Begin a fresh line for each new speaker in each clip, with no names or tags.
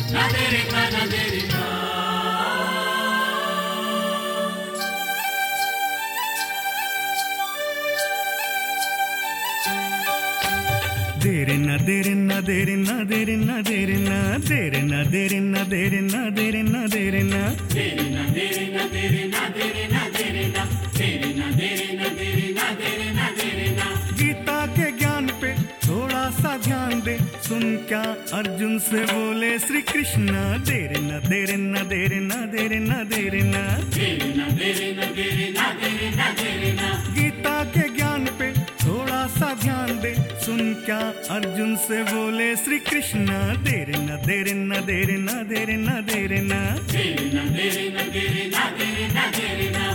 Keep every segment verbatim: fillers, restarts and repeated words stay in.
na de re ga na de re ga.
Dere na dere na dere na dere na dere na dere na dere na dere na dere na dere na
dere na dere na dere na dere na dere na dere na dere na dere na dere na dere na.
Gita के ज्ञान पे थोड़ा सा ध्यान दे, सुन क्या अर्जुन से बोले श्री कृष्ण। देरे न देरे न देरे न देरे न देरे न
dere na dere na dere na dere na dere na.
Gita के ज्ञान पे थोड़ा सा ध्यान दे, सुन क्या अर्जुन से बोले श्री कृष्ण। देरे न देरे न देरे न देरे न देरे न
dere na dere na dere na dere na dere na.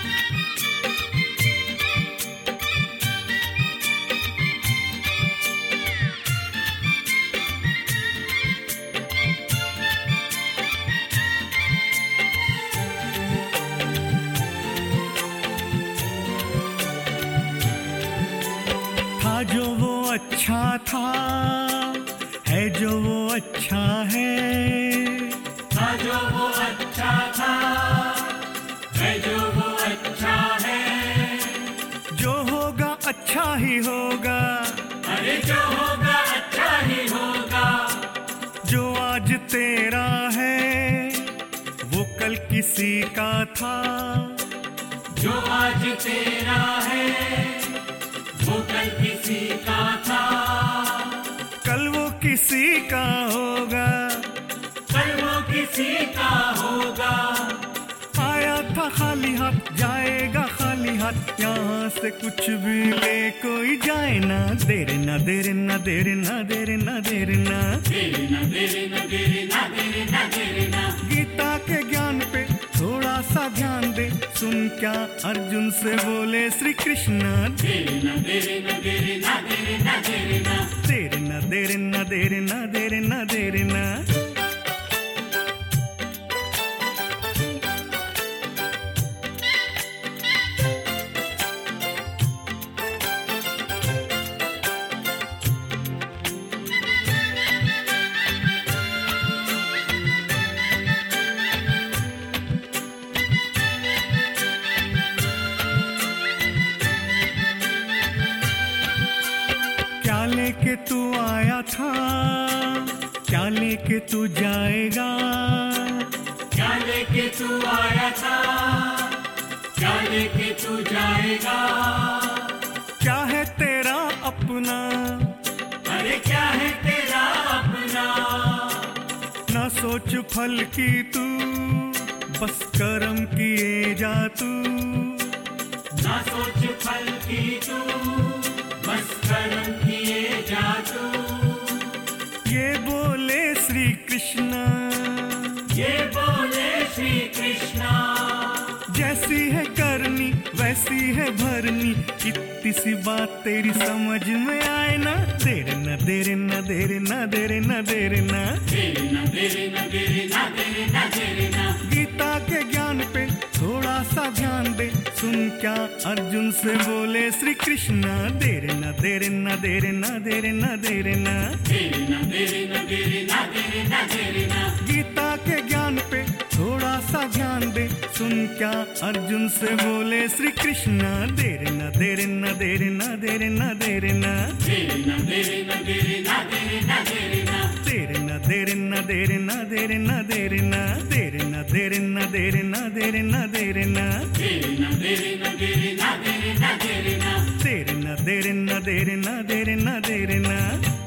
था जो वो अच्छा था, है जो वो अच्छा है,
था जो वो अच्छा था, है जो वो अच्छा है,
जो होगा अच्छा ही होगा,
अरे जो होगा अच्छा ही होगा,
जो आज तेरा है वो कल किसी का था,
जो आज तेरा है वो कल किसी का था,
कल वो किसी का होगा,
कल वो किसी का होगा।
आया था खाली हाथ जाएगा खाली हाथ, यहाँ से कुछ भी ले कोई जाए ना। देरे ना देरे ना देरे ना देरे ना देरे ना
देरे ना देरे ना देरे ना देरे ना देरे ना।
गीता के ज्ञान पे थोड़ा सा ध्यान दे, सुन क्या अर्जुन से बोले श्री कृष्ण।
देरे ना देरे ना देरे ना देरे ना देरे ना।
देरे ना देरे ना देरे ना देरे ना देरे ना क्या लेके तू आया था, क्या लेके तू जाएगा,
क्या लेके तू आया था, क्या लेके तू जाएगा,
क्या है तेरा अपना,
अरे क्या है तेरा अपना।
ना सोच फल की तू, बस कर्म किए जा तू,
ना सोच फल की तू, बस कर्म किए जा तू।
ये बोले श्री कृष्ण,
ये बोले श्री कृष्णा।
जैसी है करनी वैसी है भरनी, इतनी सी बात तेरी समझ में आए ना। देरे न देरे न देरे न देरे न देरे न
देरे ना देरे ना देरे ना देरे ना देरे ना।
गीता के ज्ञान पे थोड़ा सा ध्यान दे, सुन क्या अर्जुन से बोले श्री कृष्ण। देरे न देरे न देरे न देरे न देरे न
देरे ना देरे ना देरे ना देरे ना देरे ना।
गीता के ज्ञान पे थोड़ा सा ध्यान दे, सुन क्या अर्जुन से बोले श्री कृष्ण। देरे न देरे न देरे न देरे न देरे न
देरे ना देरे ना देरे ना देरे ना देरे ना।
देरे न देरे न देरे न देरे न देरे न देरे न देरे न देरे न देरे न देरे न
देरे ना देरे ना देरे ना देरे ना देरे ना।
देरे न देरे न देरे न देरे न देरे न